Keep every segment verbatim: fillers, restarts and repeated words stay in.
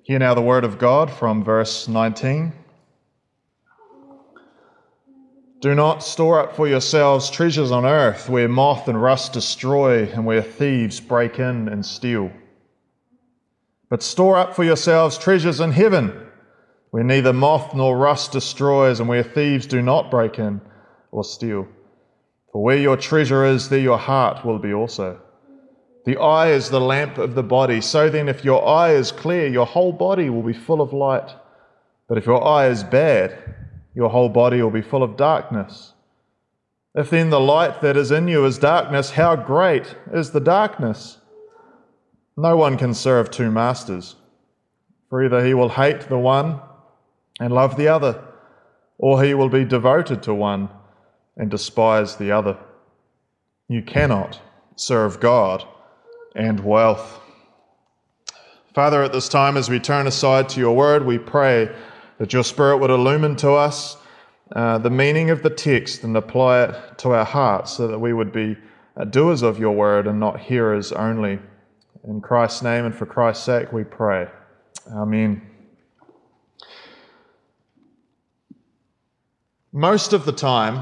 Hear now the word of God from verse nineteen. Do not store up for yourselves treasures on earth, where moth and rust destroy and where thieves break in and steal. But store up for yourselves treasures in heaven, where neither moth nor rust destroys and where thieves do not break in or steal. For where your treasure is, there your heart will be also. The eye is the lamp of the body. So then, if your eye is clear, your whole body will be full of light. But if your eye is bad, your whole body will be full of darkness. If then the light that is in you is darkness, how great is the darkness? No one can serve two masters, for either he will hate the one and love the other, or he will be devoted to one and despise the other. You cannot serve God and wealth. Father, at this time, as we turn aside to your word, we pray that your Spirit would illumine to us uh, the meaning of the text and apply it to our hearts so that we would be uh, doers of your word and not hearers only. In Christ's name and for Christ's sake we pray. Amen. Most of the time,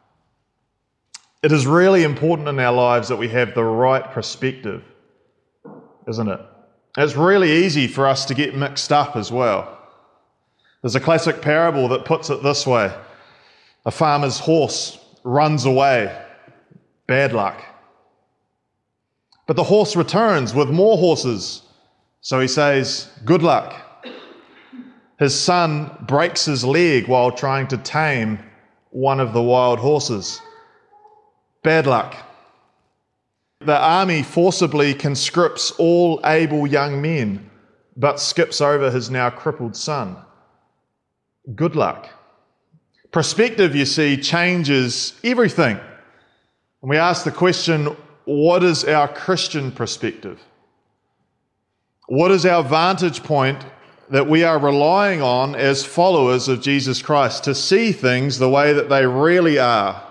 it is really important in our lives that we have the right perspective, isn't it? It's really easy for us to get mixed up as well. There's a classic parable that puts it this way. A farmer's horse runs away. Bad luck. But the horse returns with more horses. So he says, good luck. His son breaks his leg while trying to tame one of the wild horses. Bad luck. The army forcibly conscripts all able young men, but skips over his now crippled son. Good luck. Perspective, you see, changes everything. And we ask the question, what is our Christian perspective? What is our vantage point that we are relying on as followers of Jesus Christ to see things the way that they really are?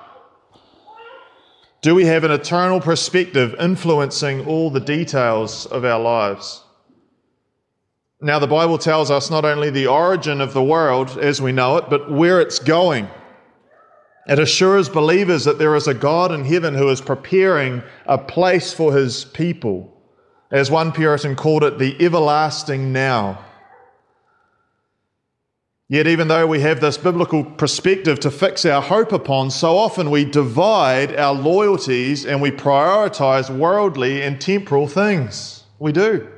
Do we have an eternal perspective influencing all the details of our lives? Now, the Bible tells us not only the origin of the world as we know it, but where it's going. It assures believers that there is a God in heaven who is preparing a place for his people. As one Puritan called it, the everlasting now. Yet even though we have this biblical perspective to fix our hope upon, so often we divide our loyalties and we prioritize worldly and temporal things. We do.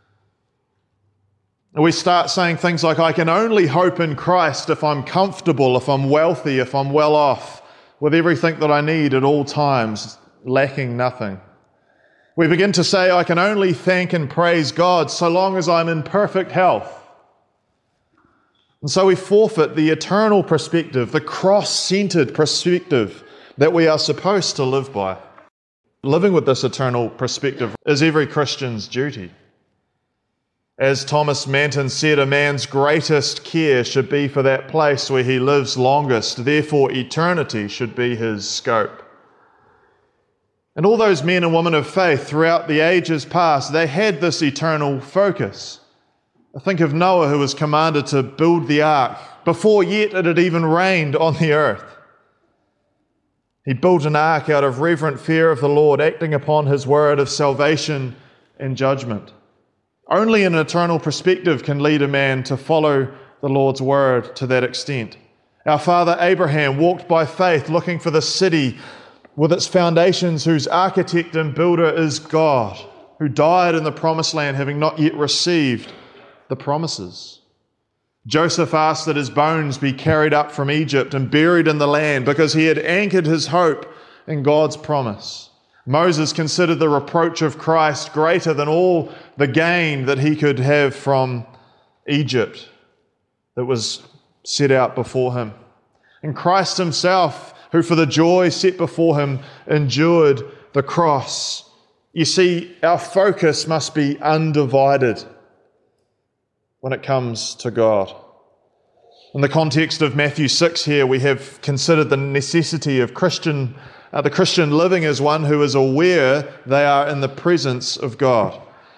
We start saying things like, I can only hope in Christ if I'm comfortable, if I'm wealthy, if I'm well off, with everything that I need at all times, lacking nothing. We begin to say, I can only thank and praise God so long as I'm in perfect health. And so we forfeit the eternal perspective, the cross-centered perspective that we are supposed to live by. Living with this eternal perspective is every Christian's duty. As Thomas Manton said, a man's greatest care should be for that place where he lives longest. Therefore, eternity should be his scope. And all those men and women of faith throughout the ages past, they had this eternal focus. Think of Noah, who was commanded to build the ark before yet it had even rained on the earth. He built an ark out of reverent fear of the Lord, acting upon his word of salvation and judgment. Only an eternal perspective can lead a man to follow the Lord's word to that extent. Our father Abraham walked by faith, looking for the city with its foundations, whose architect and builder is God, who died in the promised land, having not yet received the promises. Joseph asked that his bones be carried up from Egypt and buried in the land because he had anchored his hope in God's promise. Moses considered the reproach of Christ greater than all the gain that he could have from Egypt that was set out before him. And Christ himself, who for the joy set before him endured the cross. You see, our focus must be undivided when it comes to God. In the context of Matthew six here, we have considered the necessity of Christian, uh, the Christian living as one who is aware they are in the presence of God.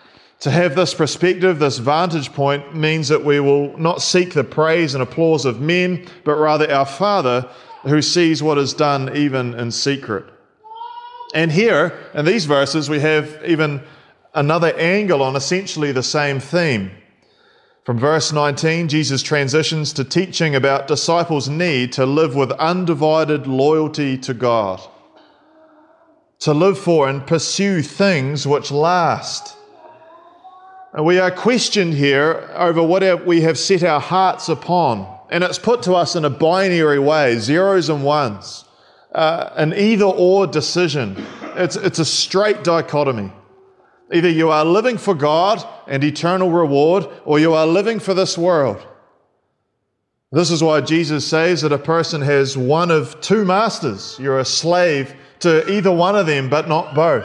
To have this perspective, this vantage point, means that we will not seek the praise and applause of men, but rather our Father who sees what is done even in secret. And here, in these verses, we have even another angle on essentially the same theme. From verse nineteen, Jesus transitions to teaching about disciples' need to live with undivided loyalty to God, to live for and pursue things which last. And we are questioned here over what we have set our hearts upon. And it's put to us in a binary way, zeros and ones, uh, an either-or decision. It's, it's a straight dichotomy. Either you are living for God and eternal reward, or you are living for this world. This is why Jesus says that a person has one of two masters. You're a slave to either one of them, but not both.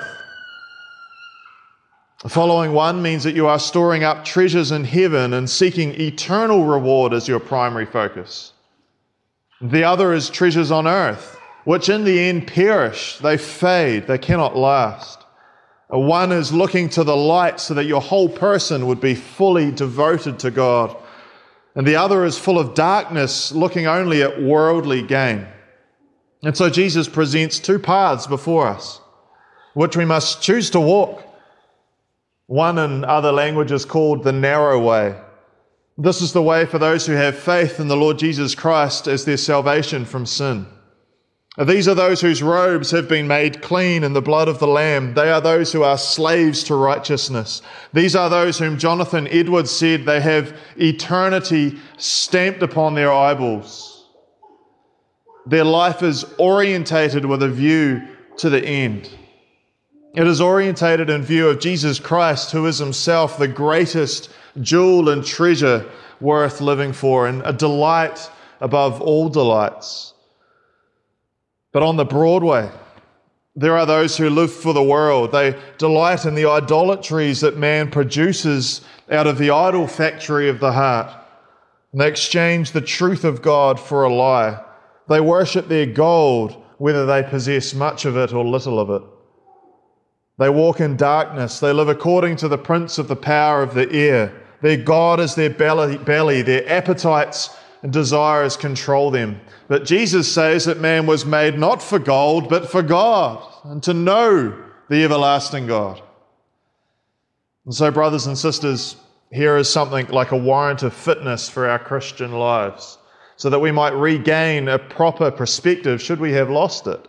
Following one means that you are storing up treasures in heaven and seeking eternal reward as your primary focus. The other is treasures on earth, which in the end perish. They fade. They cannot last. One is looking to the light so that your whole person would be fully devoted to God. And the other is full of darkness, looking only at worldly gain. And so Jesus presents two paths before us, which we must choose to walk. One in other languages called the narrow way. This is the way for those who have faith in the Lord Jesus Christ as their salvation from sin. These are those whose robes have been made clean in the blood of the Lamb. They are those who are slaves to righteousness. These are those whom Jonathan Edwards said they have eternity stamped upon their eyeballs. Their life is orientated with a view to the end. It is orientated in view of Jesus Christ, who is himself the greatest jewel and treasure worth living for, and a delight above all delights. But on the broad way, there are those who live for the world. They delight in the idolatries that man produces out of the idol factory of the heart. And they exchange the truth of God for a lie. They worship their gold, whether they possess much of it or little of it. They walk in darkness. They live according to the prince of the power of the air. Their God is their belly, belly. Their appetites and desires control them. But Jesus says that man was made not for gold, but for God, and to know the everlasting God. And so, brothers and sisters, here is something like a warrant of fitness for our Christian lives, so that we might regain a proper perspective should we have lost it.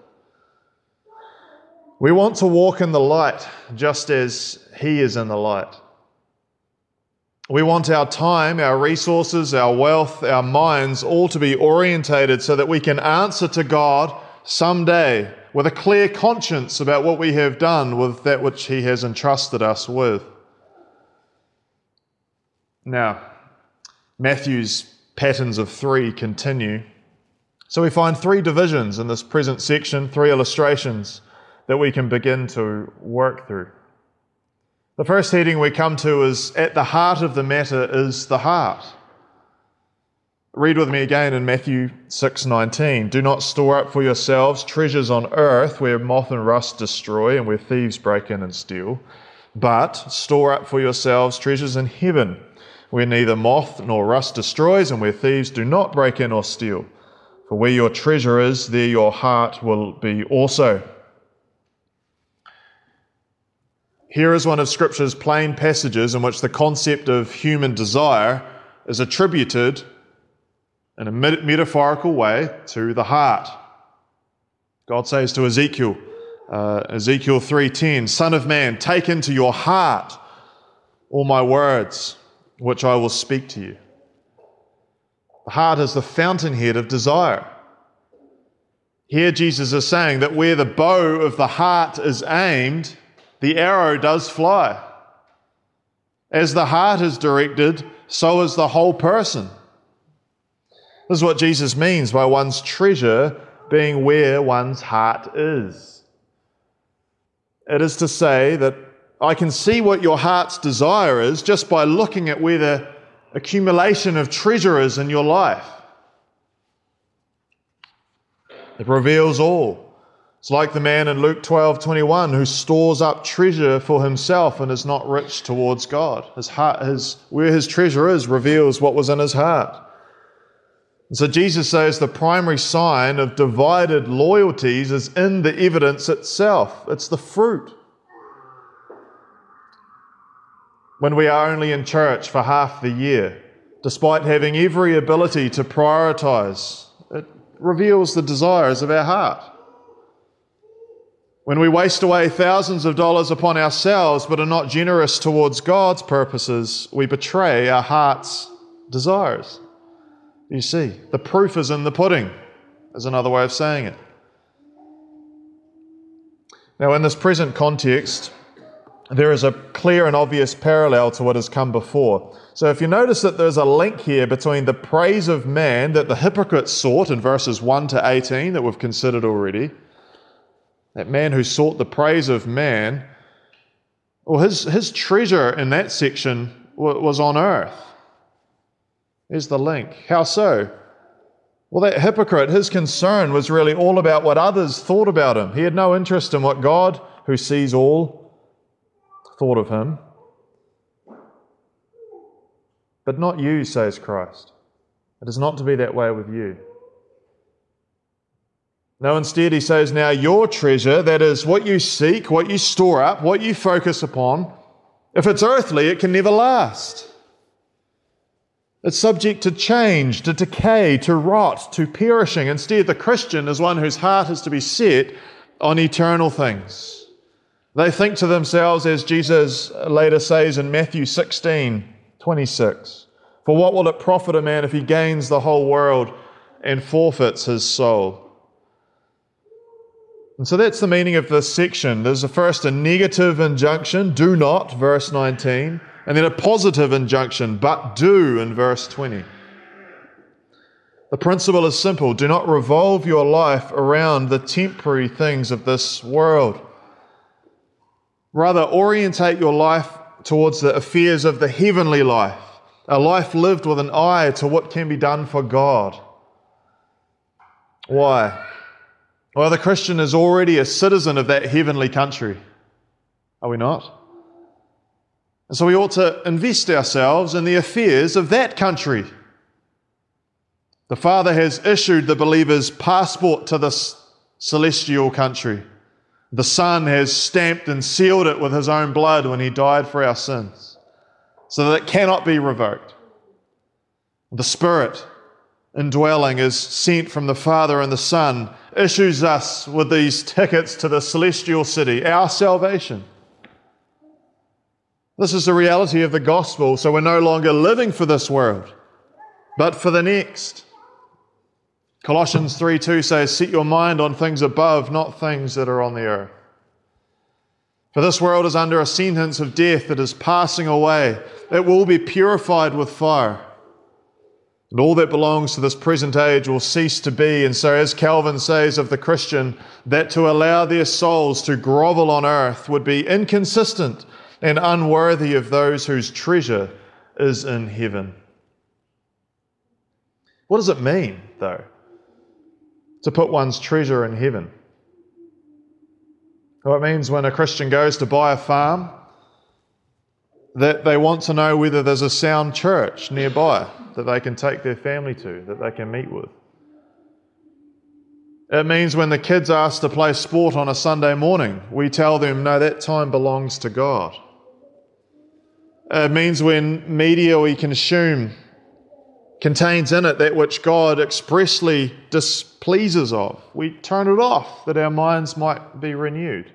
We want to walk in the light just as he is in the light. We want our time, our resources, our wealth, our minds all to be orientated so that we can answer to God someday with a clear conscience about what we have done with that which he has entrusted us with. Now, Matthew's patterns of three continue. So we find three divisions in this present section, three illustrations that we can begin to work through. The first heading we come to is, at the heart of the matter is the heart. Read with me again in Matthew six nineteen. Do not store up for yourselves treasures on earth where moth and rust destroy and where thieves break in and steal, but store up for yourselves treasures in heaven where neither moth nor rust destroys and where thieves do not break in or steal. For where your treasure is, there your heart will be also. Here is one of Scripture's plain passages in which the concept of human desire is attributed in a metaphorical way to the heart. God says to Ezekiel, uh, Ezekiel three ten, Son of man, take into your heart all my words, which I will speak to you. The heart is the fountainhead of desire. Here Jesus is saying that where the bow of the heart is aimed, the arrow does fly. As the heart is directed, so is the whole person. This is what Jesus means by one's treasure being where one's heart is. It is to say that I can see what your heart's desire is just by looking at where the accumulation of treasure is in your life. It reveals all. It's like the man in Luke twelve twenty-one who stores up treasure for himself and is not rich towards God. His heart, his, where his treasure is reveals what was in his heart. And so Jesus says the primary sign of divided loyalties is in the evidence itself. It's the fruit. When we are only in church for half the year, despite having every ability to prioritize, it reveals the desires of our heart. When we waste away thousands of dollars upon ourselves but are not generous towards God's purposes, we betray our heart's desires. You see, the proof is in the pudding, is another way of saying it. Now, in this present context, there is a clear and obvious parallel to what has come before. So if you notice that there's a link here between the praise of man that the hypocrites sought in verses one to eighteen that we've considered already, that man who sought the praise of man, well, his, his treasure in that section was on earth. There's the link. How so? Well, that hypocrite, his concern was really all about what others thought about him. He had no interest in what God, who sees all, thought of him. But not you, says Christ. It is not to be that way with you. No, instead he says, now your treasure, that is what you seek, what you store up, what you focus upon, if it's earthly, it can never last. It's subject to change, to decay, to rot, to perishing. Instead, the Christian is one whose heart is to be set on eternal things. They think to themselves, as Jesus later says in Matthew sixteen twenty-six, for what will it profit a man if he gains the whole world and forfeits his soul? And so that's the meaning of this section. There's a first a negative injunction, do not, verse nineteen, and then a positive injunction, but do, in verse twenty. The principle is simple. Do not revolve your life around the temporary things of this world. Rather, orientate your life towards the affairs of the heavenly life, a life lived with an eye to what can be done for God. Why? Well, the Christian is already a citizen of that heavenly country. Are we not? And so we ought to invest ourselves in the affairs of that country. The Father has issued the believer's passport to this celestial country. The Son has stamped and sealed it with his own blood when he died for our sins, so that it cannot be revoked. The Spirit, indwelling, is sent from the Father and the Son, issues us with these tickets to the celestial city, our salvation. This is the reality of the gospel, so we're no longer living for this world, but for the next. Colossians three two says, set your mind on things above, not things that are on the earth. For this world is under a sentence of death that is passing away. It will be purified with fire. And all that belongs to this present age will cease to be. And so, as Calvin says of the Christian, that to allow their souls to grovel on earth would be inconsistent and unworthy of those whose treasure is in heaven. What does it mean, though, to put one's treasure in heaven? Well, it means when a Christian goes to buy a farm, that they want to know whether there's a sound church nearby that they can take their family to, that they can meet with. It means when the kids ask to play sport on a Sunday morning, we tell them, no, that time belongs to God. It means when media we consume contains in it that which God expressly displeases of, we turn it off that our minds might be renewed.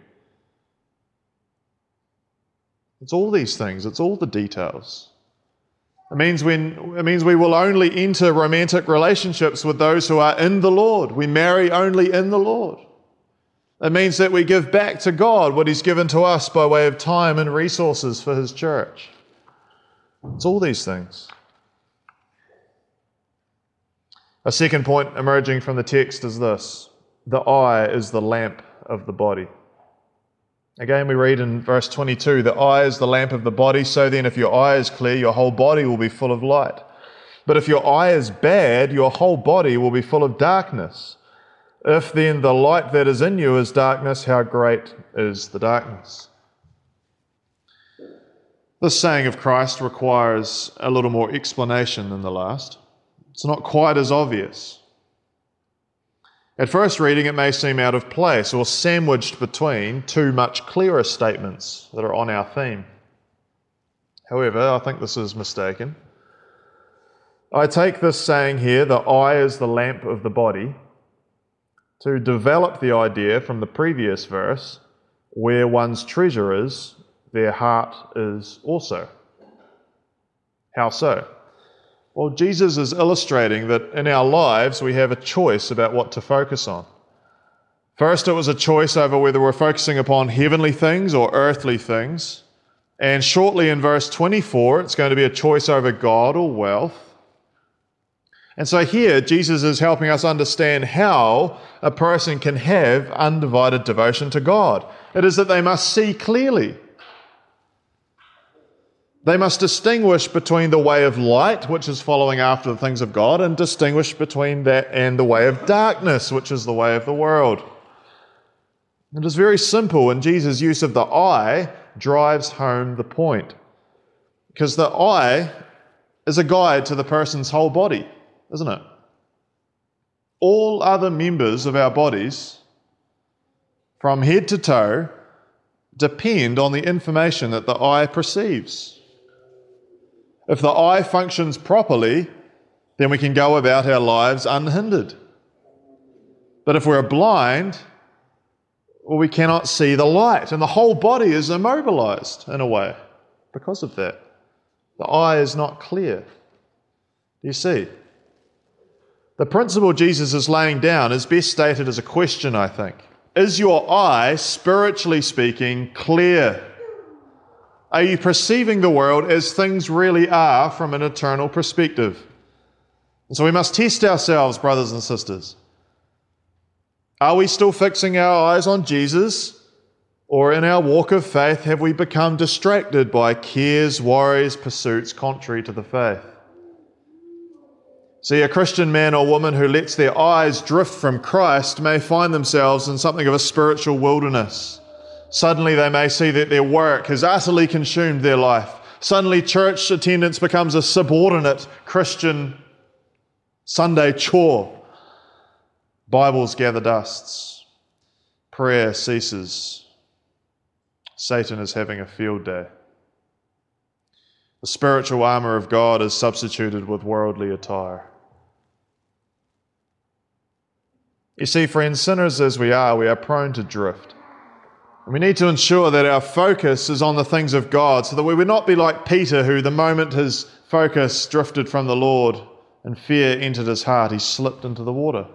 It's all these things. It's all the details. It means when it means we will only enter romantic relationships with those who are in the Lord. We marry only in the Lord. It means that we give back to God what He's given to us by way of time and resources for His church. It's all these things. A second point emerging from the text is this: the eye is the lamp of the body. Again, we read in verse twenty-two, the eye is the lamp of the body, so then if your eye is clear, your whole body will be full of light. But if your eye is bad, your whole body will be full of darkness. If then the light that is in you is darkness, how great is the darkness? This saying of Christ requires a little more explanation than the last. It's not quite as obvious. At first reading, it may seem out of place or sandwiched between two much clearer statements that are on our theme. However, I think this is mistaken. I take this saying here, the eye is the lamp of the body, to develop the idea from the previous verse, where one's treasure is, their heart is also. How so? Well, Jesus is illustrating that in our lives we have a choice about what to focus on. First, it was a choice over whether we're focusing upon heavenly things or earthly things. And shortly in verse twenty-four, it's going to be a choice over God or wealth. And so here, Jesus is helping us understand how a person can have undivided devotion to God. It is that they must see clearly. They must distinguish between the way of light, which is following after the things of God, and distinguish between that and the way of darkness, which is the way of the world. It is very simple, and Jesus' use of the eye drives home the point. Because the eye is a guide to the person's whole body, isn't it? All other members of our bodies, from head to toe, depend on the information that the eye perceives. If the eye functions properly, then we can go about our lives unhindered. But if we're blind, well, we cannot see the light, and the whole body is immobilized in a way because of that. The eye is not clear. Do you see? The principle Jesus is laying down is best stated as a question, I think. Is your eye, spiritually speaking, clear? Are you perceiving the world as things really are from an eternal perspective? And so we must test ourselves, brothers and sisters. Are we still fixing our eyes on Jesus? Or in our walk of faith, have we become distracted by cares, worries, pursuits contrary to the faith? See, a Christian man or woman who lets their eyes drift from Christ may find themselves in something of a spiritual wilderness. Suddenly they may see that their work has utterly consumed their life. Suddenly church attendance becomes a subordinate Christian Sunday chore. Bibles gather dusts. Prayer ceases. Satan is having a field day. The spiritual armour of God is substituted with worldly attire. You see, friends, sinners as we are, we are prone to drift. And we need to ensure that our focus is on the things of God so that we would not be like Peter, who the moment his focus drifted from the Lord and fear entered his heart, he slipped into the water.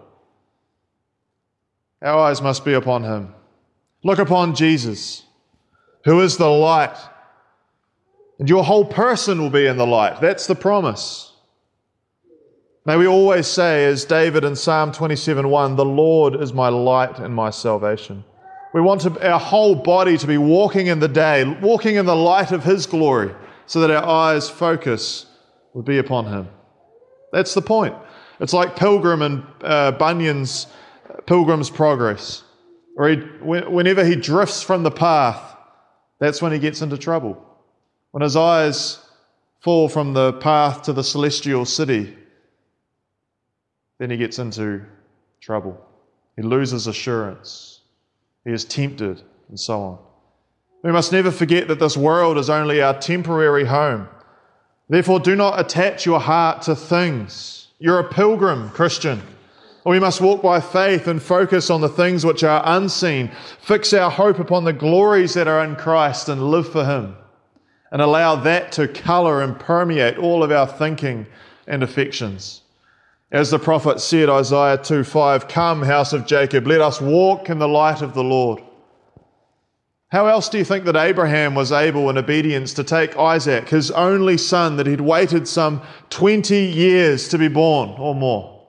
Our eyes must be upon him. Look upon Jesus, who is the light. And your whole person will be in the light. That's the promise. May we always say, as David in Psalm twenty-seven one, the Lord is my light and my salvation. We want to, our whole body to be walking in the day, walking in the light of His glory, so that our eyes' focus would be upon Him. That's the point. It's like Pilgrim and uh, Bunyan's Pilgrim's Progress, where he, whenever he drifts from the path, that's when he gets into trouble. When his eyes fall from the path to the celestial city, then he gets into trouble. He loses assurance. He is tempted, and so on. We must never forget that this world is only our temporary home. Therefore, do not attach your heart to things. You're a pilgrim, Christian. We must walk by faith and focus on the things which are unseen, fix our hope upon the glories that are in Christ and live for Him, and allow that to colour and permeate all of our thinking and affections. As the prophet said, Isaiah two five, "Come, house of Jacob, let us walk in the light of the Lord." How else do you think that Abraham was able in obedience to take Isaac, his only son that he'd waited some twenty years to be born or more,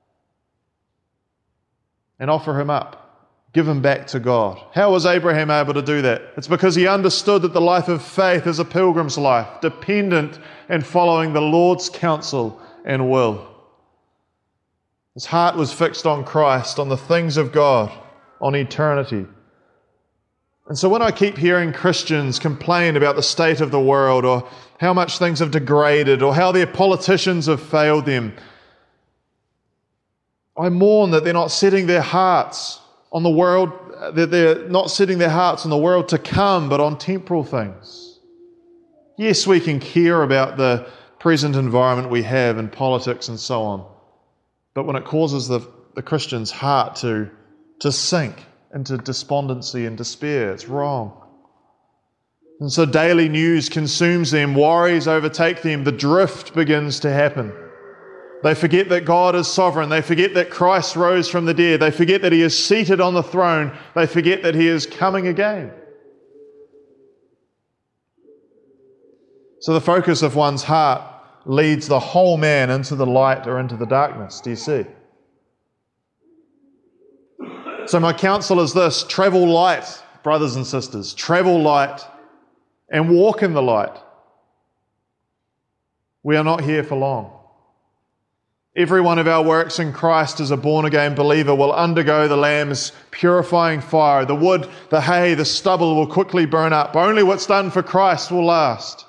and offer him up, give him back to God? How was Abraham able to do that? It's because he understood that the life of faith is a pilgrim's life, dependent and following the Lord's counsel and will. His heart was fixed on Christ, on the things of God, on eternity. And so when I keep hearing Christians complain about the state of the world, or how much things have degraded, or how their politicians have failed them, I mourn that they're not setting their hearts on the world, that they're not setting their hearts on the world to come, but on temporal things. Yes, we can care about the present environment we have in politics and so on, but when it causes the, the Christian's heart to, to sink into despondency and despair, it's wrong. And so daily news consumes them, worries overtake them, the drift begins to happen. They forget that God is sovereign. They forget that Christ rose from the dead. They forget that He is seated on the throne. They forget that He is coming again. So the focus of one's heart leads the whole man into the light or into the darkness. Do you see? So my counsel is this: travel light, brothers and sisters. Travel light and walk in the light. We are not here for long. Every one of our works in Christ as a born-again believer will undergo the Lamb's purifying fire. The wood, the hay, the stubble will quickly burn up. Only what's done for Christ will last.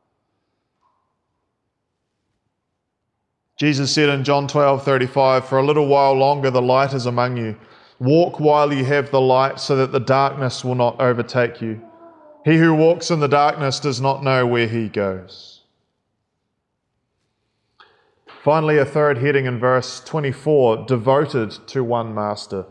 Jesus said in John twelve thirty-five, "For a little while longer the light is among you. Walk while you have the light, so that the darkness will not overtake you. He who walks in the darkness does not know where he goes." Finally, a third heading in verse twenty-four, devoted to one master.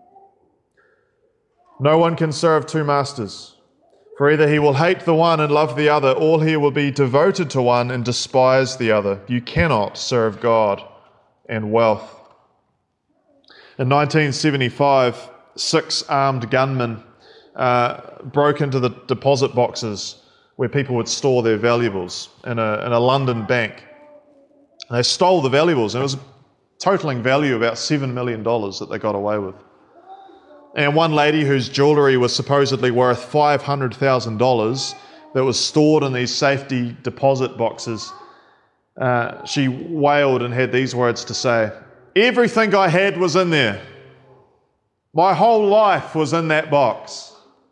No one can serve two masters, for either he will hate the one and love the other, or he will be devoted to one and despise the other. You cannot serve God and wealth. In nineteen seventy-five, six armed gunmen uh, broke into the deposit boxes where people would store their valuables in a, in a London bank. They stole the valuables, and it was a totaling value of about seven million dollars that they got away with. And one lady whose jewellery was supposedly worth five hundred thousand dollars that was stored in these safety deposit boxes, uh, she wailed and had these words to say: "Everything I had was in there. My whole life was in that box."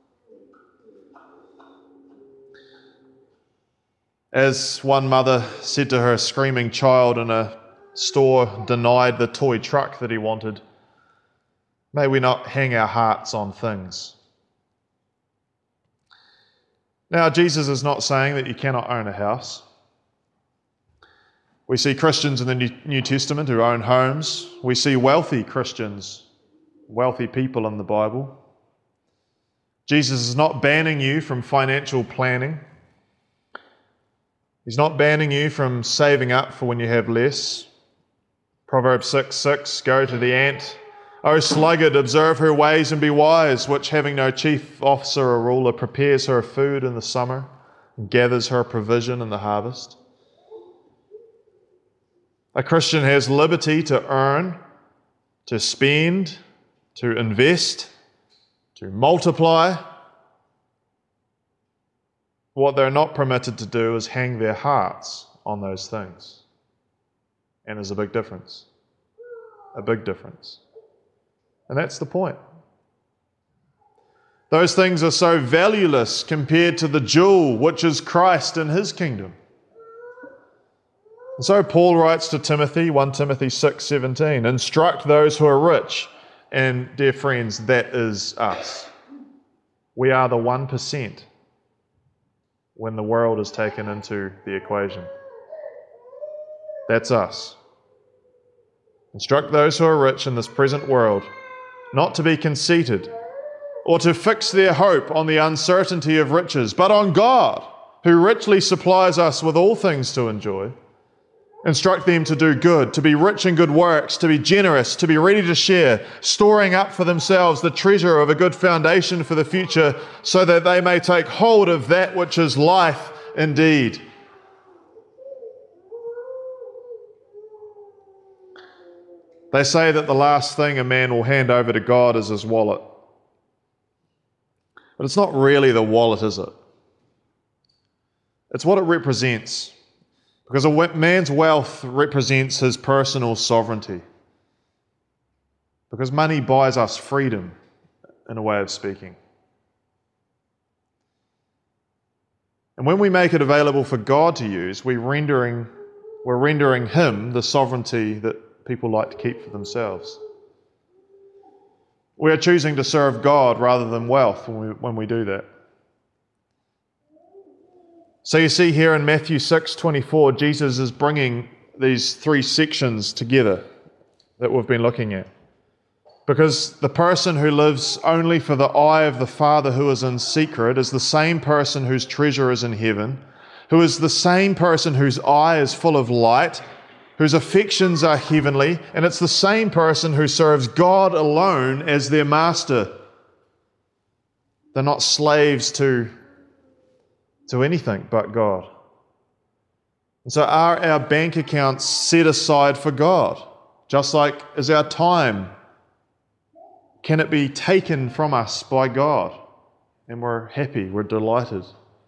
As one mother said to her screaming child in a store denied the toy truck that he wanted, may we not hang our hearts on things. Now, Jesus is not saying that you cannot own a house. We see Christians in the New Testament who own homes. We see wealthy Christians, wealthy people in the Bible. Jesus is not banning you from financial planning. He's not banning you from saving up for when you have less. Proverbs six six, "Go to the ant, O sluggard, observe her ways and be wise, which having no chief officer or ruler prepares her food in the summer and gathers her provision in the harvest." A Christian has liberty to earn, to spend, to invest, to multiply. What they're not permitted to do is hang their hearts on those things. And there's a big difference. A big difference. And that's the point. Those things are so valueless compared to the jewel, which is Christ and His kingdom. And so Paul writes to Timothy, First Timothy six seventeen, "Instruct those who are rich." And dear friends, that is us. We are the one percent. When the world is taken into the equation. That's us. Instruct those who are rich in this present world not to be conceited or to fix their hope on the uncertainty of riches, but on God, who richly supplies us with all things to enjoy. Instruct them to do good, to be rich in good works, to be generous, to be ready to share, storing up for themselves the treasure of a good foundation for the future, so that they may take hold of that which is life indeed. They say that the last thing a man will hand over to God is his wallet. But it's not really the wallet, is it? It's what it represents. Because a man's wealth represents his personal sovereignty. Because money buys us freedom, in a way of speaking. And when we make it available for God to use, we're rendering, we're rendering Him the sovereignty that people like to keep for themselves. We are choosing to serve God rather than wealth when we, when we do that. So you see here in Matthew six twenty-four, Jesus is bringing these three sections together that we've been looking at. Because the person who lives only for the eye of the Father who is in secret is the same person whose treasure is in heaven, who is the same person whose eye is full of light, whose affections are heavenly, and it's the same person who serves God alone as their master. They're not slaves to, to anything but God. And so are our bank accounts set aside for God? Just like is our time? Can it be taken from us by God? And we're happy, we're delighted.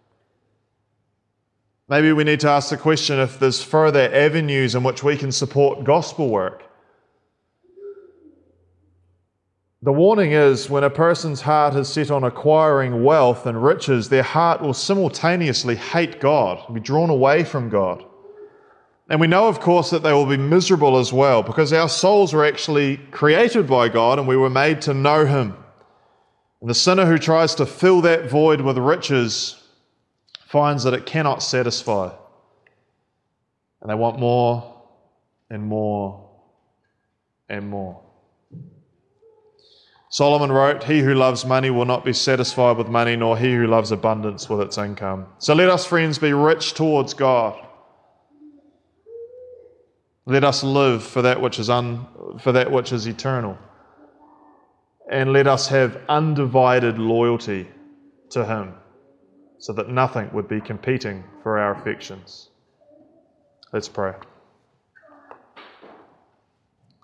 Maybe we need to ask the question if there's further avenues in which we can support gospel work. The warning is when a person's heart is set on acquiring wealth and riches, their heart will simultaneously hate God and be drawn away from God. And we know, of course, that they will be miserable as well, because our souls were actually created by God and we were made to know Him. And the sinner who tries to fill that void with riches finds that it cannot satisfy. And they want more and more and more. Solomon wrote, "He who loves money will not be satisfied with money, nor he who loves abundance with its income." So let us, friends, be rich towards God. Let us live for that which is un, for that which is eternal. And let us have undivided loyalty to Him, so that nothing would be competing for our affections. Let's pray.